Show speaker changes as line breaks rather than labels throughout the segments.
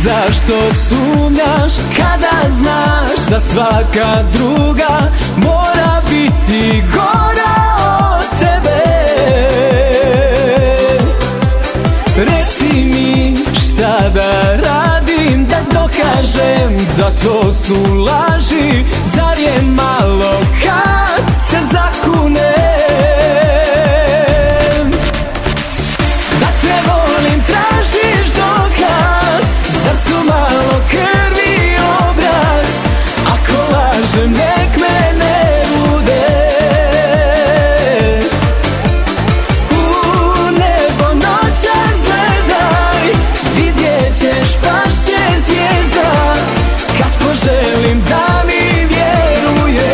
Zašto sumnjaš kada znaš da svaka druga mora biti gora od tebe? Reci mi šta da radim da dokažem da to su laži. Zar je malo kad se zakunem da te volim, tražiš dokaz? Zar su malo krvi obraz? Ako lažem nek me ne bude. U nebo noćas gledaj, vidjet ćeš pašće zvijezda kad poželim da mi vjeruješ.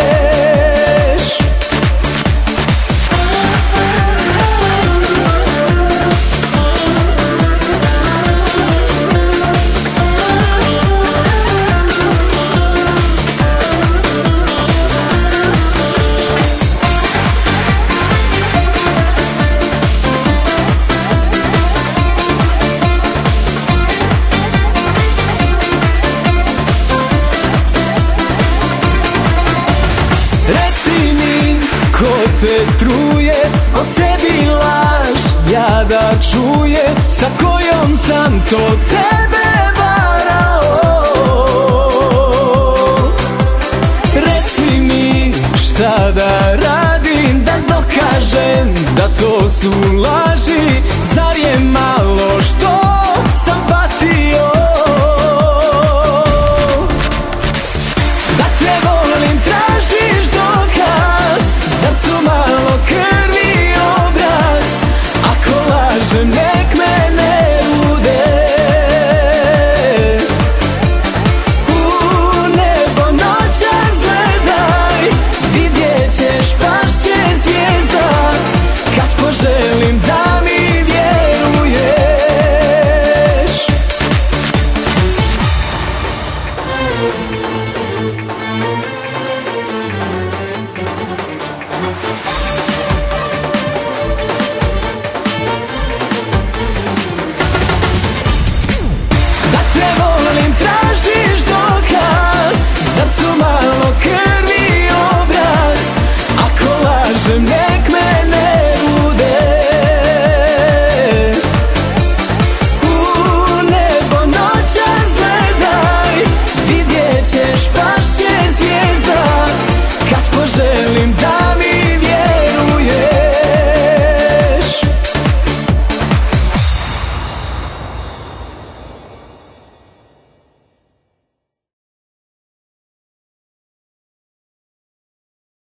Te truje, o sebi laž ja da čuje, sa kojom sam to tebe varao. Reci mi šta da radim da dokažem da to su